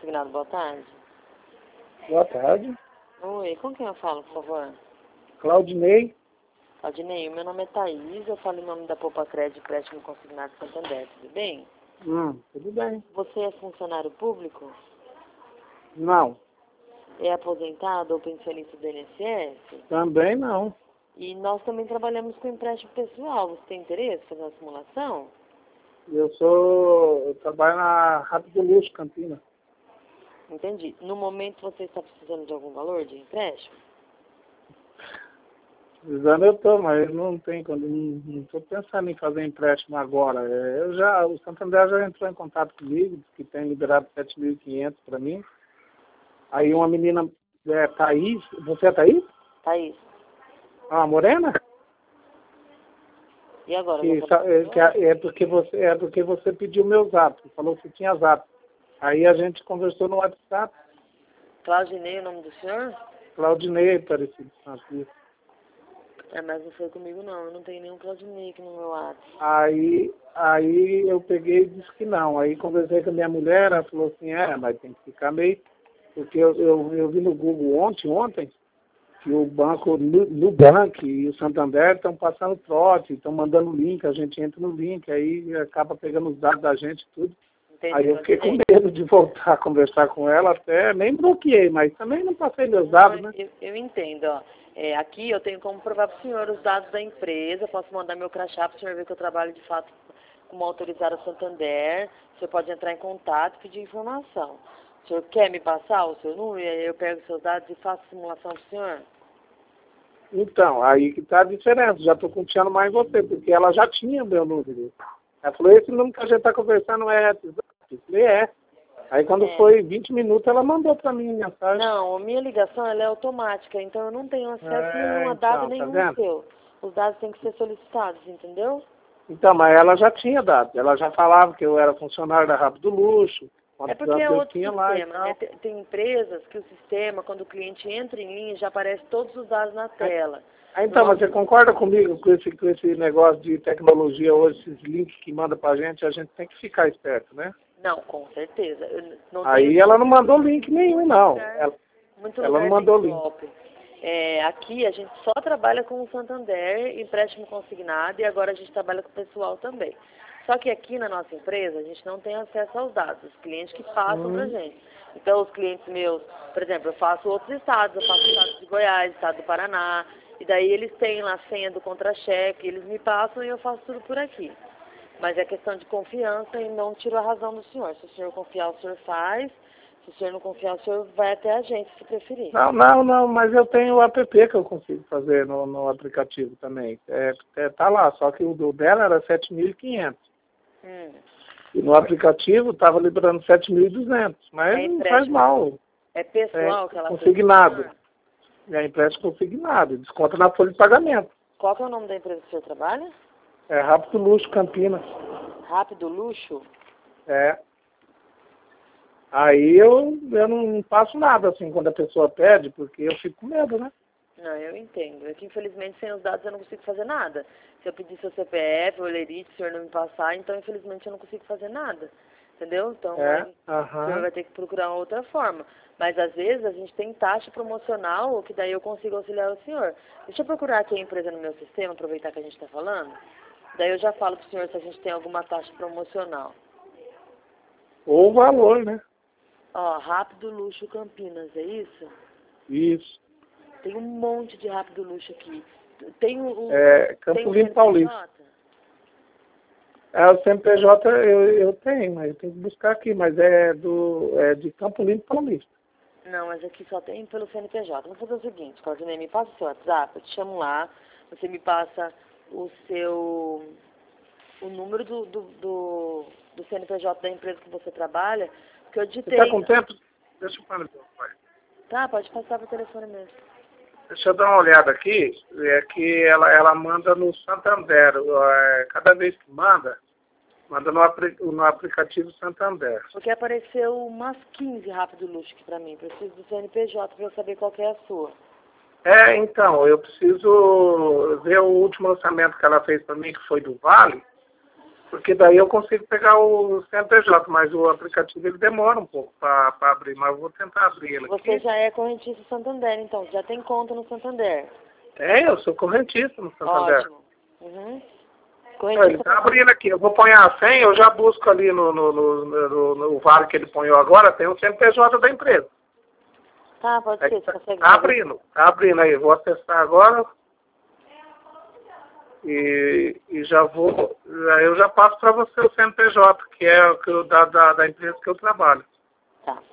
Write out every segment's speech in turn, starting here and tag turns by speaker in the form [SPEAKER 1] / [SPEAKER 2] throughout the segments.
[SPEAKER 1] Consignado, boa tarde.
[SPEAKER 2] Boa tarde.
[SPEAKER 1] Oi, com quem eu falo, por favor?
[SPEAKER 2] Claudinei.
[SPEAKER 1] Claudinei, meu nome é Thaís, eu falo em nome da Poupa Crédito Empréstimo Consignado Santander, tudo bem?
[SPEAKER 2] Tudo bem.
[SPEAKER 1] Você é funcionário público?
[SPEAKER 2] Não.
[SPEAKER 1] É aposentado ou pensionista do INSS?
[SPEAKER 2] Também não.
[SPEAKER 1] E nós também trabalhamos com empréstimo pessoal. Você tem interesse em fazer uma simulação?
[SPEAKER 2] Eu trabalho na Rápido Luxo, Campinas.
[SPEAKER 1] Entendi. No momento você está precisando de algum valor de empréstimo?
[SPEAKER 2] Precisando eu tô, mas não tem quando não estou pensando em fazer empréstimo agora. O Santander já entrou em contato comigo, disse que tem liberado 7.500 para mim. Aí uma menina, Thaís, você é Thaís?
[SPEAKER 1] Thaís.
[SPEAKER 2] Ah, morena?
[SPEAKER 1] E agora?
[SPEAKER 2] É porque você pediu meu zap, falou que tinha zap. Aí a gente conversou no WhatsApp.
[SPEAKER 1] Claudinei, o nome do senhor?
[SPEAKER 2] Claudinei, parecido. Assim.
[SPEAKER 1] Mas não foi comigo não, eu não tenho nenhum Claudinei aqui no meu WhatsApp.
[SPEAKER 2] Aí eu peguei e disse que não. Aí conversei com a minha mulher, ela falou assim, mas tem que ficar meio... Porque eu vi no Google ontem, que o banco Nubank e o Santander estão passando trote, estão mandando link, a gente entra no link, aí acaba pegando os dados da gente e tudo.
[SPEAKER 1] Entendi,
[SPEAKER 2] aí eu fiquei com medo de voltar a conversar com ela, até nem bloqueei, mas também não passei meus dados, né?
[SPEAKER 1] Eu entendo, ó. Aqui eu tenho como provar para o senhor os dados da empresa, posso mandar meu crachá para o senhor ver que eu trabalho de fato como autorizado Santander. O senhor pode entrar em contato e pedir informação. O senhor quer me passar o seu número e aí eu pego os seus dados e faço simulação para o senhor?
[SPEAKER 2] Então, aí que está a diferença. Já estou confiando mais em você, porque ela já tinha meu número. Ela falou, esse número que a gente está conversando é WhatsApp. Eu falei, Aí quando foi 20 minutos, ela mandou para mim mensagem.
[SPEAKER 1] Não, a minha ligação ela é automática, então eu não tenho acesso nenhum a dado nenhum seu. Os dados têm que ser solicitados, entendeu?
[SPEAKER 2] Então, mas ela já tinha dado. Ela já falava que eu era funcionário da Rápido Luxo.
[SPEAKER 1] É porque é outro sistema,
[SPEAKER 2] lá
[SPEAKER 1] né? Tem empresas que o sistema, quando o cliente entra em linha, já aparece todos os dados na tela.
[SPEAKER 2] Então, mas você concorda comigo com esse negócio de tecnologia hoje, esses links que manda pra gente, a gente tem que ficar esperto, né?
[SPEAKER 1] Não, com certeza.
[SPEAKER 2] Aí ela não mandou link nenhum, não. Ela não mandou link.
[SPEAKER 1] Aqui a gente só trabalha com o Santander, empréstimo consignado, e agora a gente trabalha com o pessoal também. Só que aqui na nossa empresa a gente não tem acesso aos dados, os clientes que passam pra gente. Então os clientes meus, por exemplo, eu faço outros estados, eu faço o estado de Goiás, estado do Paraná, e daí eles têm lá a senha do contra-cheque, eles me passam e eu faço tudo por aqui. Mas é questão de confiança e não tiro a razão do senhor. Se o senhor confiar, o senhor faz. Se o senhor não confiar, o senhor vai até a agência, se preferir.
[SPEAKER 2] Não, mas eu tenho o app que eu consigo fazer no aplicativo também. Tá lá, só que o dela era 7.500. E no aplicativo estava liberando 7.200, mas não faz mal.
[SPEAKER 1] É pessoal que ela
[SPEAKER 2] consignado. É empréstimo consignado, desconta na folha de pagamento.
[SPEAKER 1] Qual que é o nome da empresa que o senhor trabalha?
[SPEAKER 2] É Rápido Luxo, Campinas.
[SPEAKER 1] Rápido Luxo?
[SPEAKER 2] Aí eu não faço nada assim quando a pessoa pede, porque eu fico com medo, né?
[SPEAKER 1] Não, eu entendo. É que infelizmente sem os dados eu não consigo fazer nada. Se eu pedir seu CPF ou lerite, se o senhor não me passar, então infelizmente eu não consigo fazer nada. Entendeu? Então o senhor vai ter que procurar uma outra forma. Mas às vezes a gente tem taxa promocional, que daí eu consigo auxiliar o senhor. Deixa eu procurar aqui a empresa no meu sistema, aproveitar que a gente está falando. Daí eu já falo pro senhor se a gente tem alguma taxa promocional.
[SPEAKER 2] Ou o valor, né?
[SPEAKER 1] Ó, Rápido Luxo Campinas, é isso?
[SPEAKER 2] Isso.
[SPEAKER 1] Tem um monte de Rápido Luxo aqui. Tem
[SPEAKER 2] Campo Limpo Paulista. O CNPJ eu tenho, mas eu tenho que buscar aqui, mas é de Campo Limpo Paulista.
[SPEAKER 1] Não, mas aqui só tem pelo CNPJ. Vamos fazer o seguinte, Claudinei, me passa o seu WhatsApp, eu te chamo lá, você me passa o número do CNPJ da empresa que você trabalha, que eu digitei.
[SPEAKER 2] Você está com tempo? Deixa eu falar, pai.
[SPEAKER 1] Tá, pode passar pro telefone mesmo.
[SPEAKER 2] Deixa eu dar uma olhada aqui. É que ela manda no Santander. Cada vez que manda no aplicativo Santander.
[SPEAKER 1] Porque apareceu umas 15 Rápido Luxo aqui pra mim. Preciso do CNPJ pra eu saber qual que é a sua.
[SPEAKER 2] Então, eu preciso ver o último lançamento que ela fez para mim, que foi do Vale. Porque daí eu consigo pegar o CNPJ, mas o aplicativo ele demora um pouco para abrir, mas eu vou tentar abrir ele aqui.
[SPEAKER 1] Você já é correntista Santander, então, já tem conta no Santander.
[SPEAKER 2] Eu sou correntista no Santander.
[SPEAKER 1] Ótimo. Uhum.
[SPEAKER 2] Ele está abrindo aqui, eu vou pôr a senha, eu já busco ali no VAR que ele ponhou agora, tem o CNPJ da empresa.
[SPEAKER 1] Tá, pode ser, você consegue
[SPEAKER 2] tá abrindo aí, vou acessar agora e já vou, eu já passo para você o CNPJ, que é o da empresa que eu trabalho.
[SPEAKER 1] Tá.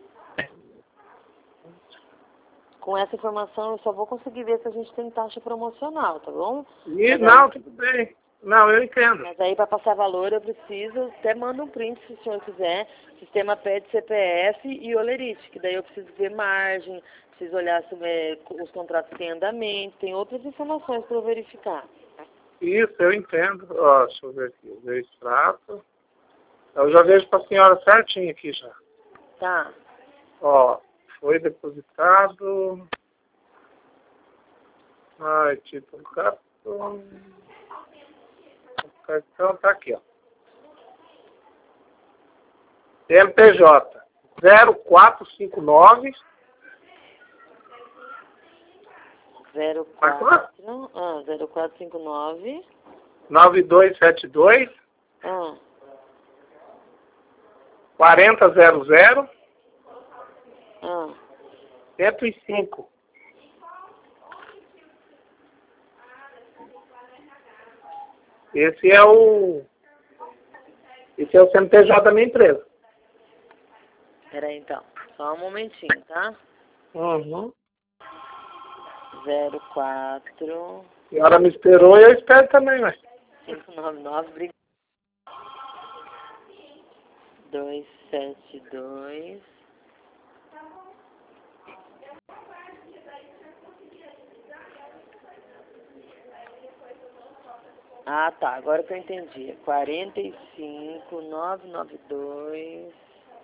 [SPEAKER 1] Com essa informação eu só vou conseguir ver se a gente tem taxa promocional, tá bom?
[SPEAKER 2] Não, tudo bem. Não, eu entendo.
[SPEAKER 1] Mas aí para passar valor eu preciso, até manda um print se o senhor quiser, sistema pede CPF e olerite, que daí eu preciso ver margem, preciso olhar se os contratos têm andamento, tem outras informações para eu verificar.
[SPEAKER 2] Isso, eu entendo. Ó, deixa eu ver aqui, eu vejo extrato. Eu já vejo para a senhora certinho aqui já.
[SPEAKER 1] Tá.
[SPEAKER 2] Ó, foi depositado. Ai, título cartão. O cartão tá aqui, ó. CNPJ 0459
[SPEAKER 1] 0459
[SPEAKER 2] 9272 4000 105. Esse é o CNPJ da minha empresa.
[SPEAKER 1] Peraí, então. Só um momentinho, tá?
[SPEAKER 2] Uhum.
[SPEAKER 1] 04...
[SPEAKER 2] A senhora me esperou e eu espero também, mas...
[SPEAKER 1] 599, 272... Ah, tá. Agora que eu entendi. 45992...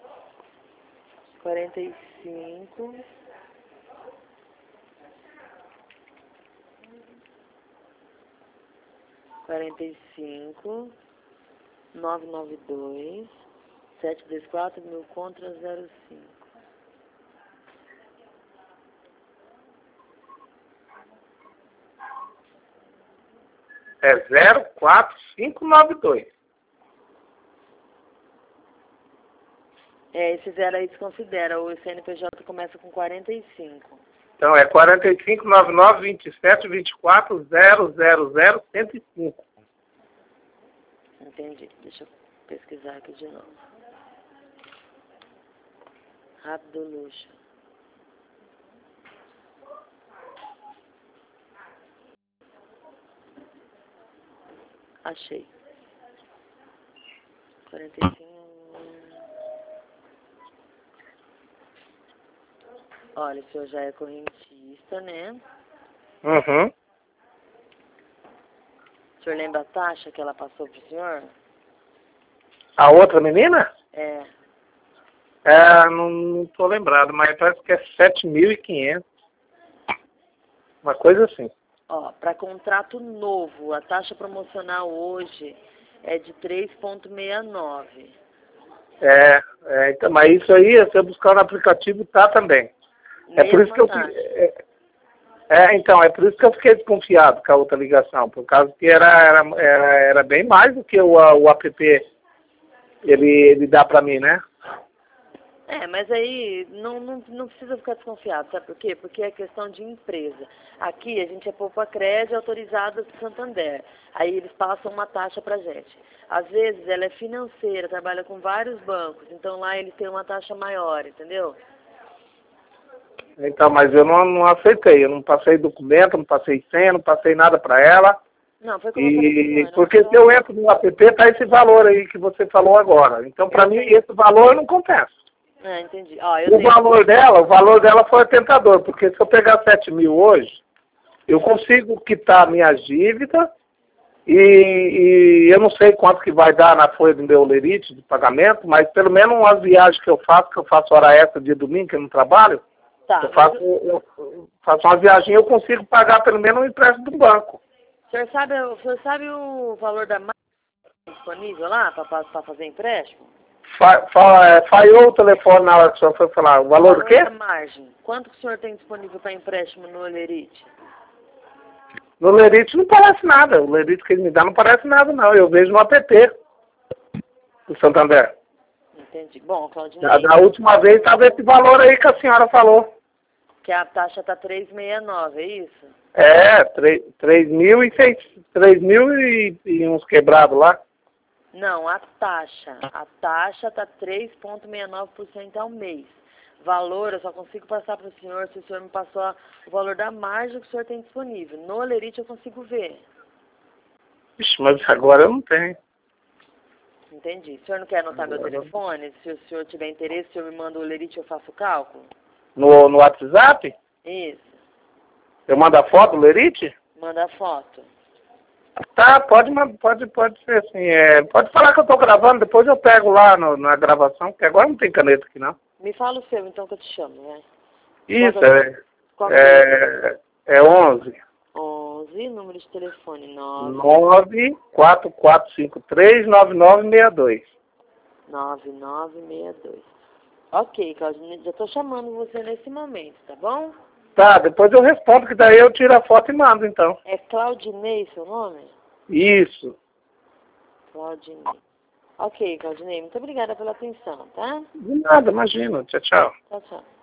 [SPEAKER 1] 45... 45 992 724 mil contra 05.
[SPEAKER 2] É 04592.
[SPEAKER 1] Esse zero aí desconsidera. O CNPJ começa com 45.
[SPEAKER 2] Então é 45992724000105.
[SPEAKER 1] Entendi. Deixa eu pesquisar aqui de novo. Rápido luxo. Achei. 45. Olha, o senhor já é correntista, né?
[SPEAKER 2] Uhum.
[SPEAKER 1] O senhor lembra a taxa que ela passou pro senhor?
[SPEAKER 2] A outra menina?
[SPEAKER 1] É.
[SPEAKER 2] Não tô lembrado, mas parece que é 7.500. Uma coisa assim.
[SPEAKER 1] Ó, para contrato novo, a taxa promocional hoje é de 3,69.
[SPEAKER 2] Então, mas isso aí, se eu buscar no aplicativo, tá também. É por isso que eu... Então, é por isso que eu fiquei desconfiado com a outra ligação, por causa que era bem mais do que o app ele dá pra mim, né?
[SPEAKER 1] Mas aí não precisa ficar desconfiado, sabe por quê? Porque é questão de empresa. Aqui a gente é Poupa-Crédito autorizada do Santander. Aí eles passam uma taxa pra gente. Às vezes ela é financeira, trabalha com vários bancos, então lá eles têm uma taxa maior, entendeu?
[SPEAKER 2] Então, mas eu não aceitei, eu não passei documento, não passei senha, não passei nada para ela.
[SPEAKER 1] Não, foi como eu falei,
[SPEAKER 2] porque se eu entro no app, tá esse valor aí que você falou agora. Então, para mim, esse valor não compensa.
[SPEAKER 1] Entendi.
[SPEAKER 2] O valor dela foi tentador, porque se eu pegar 7.000 hoje, eu consigo quitar minhas dívidas e eu não sei quanto que vai dar na folha do meu lerite de pagamento, mas pelo menos umas viagens que eu faço hora extra dia domingo, que eu não trabalho, eu faço uma viagem e eu consigo pagar pelo menos um empréstimo do banco.
[SPEAKER 1] O senhor sabe o valor da máquina disponível lá para fazer empréstimo?
[SPEAKER 2] Falhou o telefone na hora que o senhor foi falar. O valor do quê?
[SPEAKER 1] Da margem. Quanto que o senhor tem disponível para empréstimo no Olerite?
[SPEAKER 2] No Lerite não parece nada. O Lerite que ele me dá não parece nada, não. Eu vejo no app do Santander.
[SPEAKER 1] Entendi. Bom, Claudinei...
[SPEAKER 2] Da última vez estava esse valor aí que a senhora falou.
[SPEAKER 1] Que a taxa está 3,69, é isso?
[SPEAKER 2] É, 3.000 e uns quebrados lá.
[SPEAKER 1] Não, a taxa. A taxa está 3,69% ao mês. Valor, eu só consigo passar para o senhor se o senhor me passou o valor da margem que o senhor tem disponível. No Olerite eu consigo ver.
[SPEAKER 2] Ixi, mas agora eu não tenho.
[SPEAKER 1] Entendi. O senhor não quer anotar meu telefone? Se o senhor tiver interesse, o senhor me manda o Olerite e eu faço o cálculo?
[SPEAKER 2] No WhatsApp?
[SPEAKER 1] Isso.
[SPEAKER 2] Eu mando a foto do Lerite?
[SPEAKER 1] Manda a foto.
[SPEAKER 2] Tá, pode ser assim. Pode falar que eu tô gravando, depois eu pego lá na gravação, porque agora não tem caneta aqui, não.
[SPEAKER 1] Me fala o seu, então, que eu te chamo, vai.
[SPEAKER 2] Isso,
[SPEAKER 1] Qual é
[SPEAKER 2] 11.
[SPEAKER 1] 11, número de telefone,
[SPEAKER 2] 944539962.
[SPEAKER 1] 9962. Ok, Claudinei, já tô chamando você nesse momento, tá bom?
[SPEAKER 2] Tá, depois eu respondo, que daí eu tiro a foto e mando, então.
[SPEAKER 1] É Claudinei seu nome?
[SPEAKER 2] Isso.
[SPEAKER 1] Claudinei. Ok, Claudinei, muito obrigada pela atenção, tá?
[SPEAKER 2] De nada, imagina. Tchau, tchau.
[SPEAKER 1] Tchau, tchau.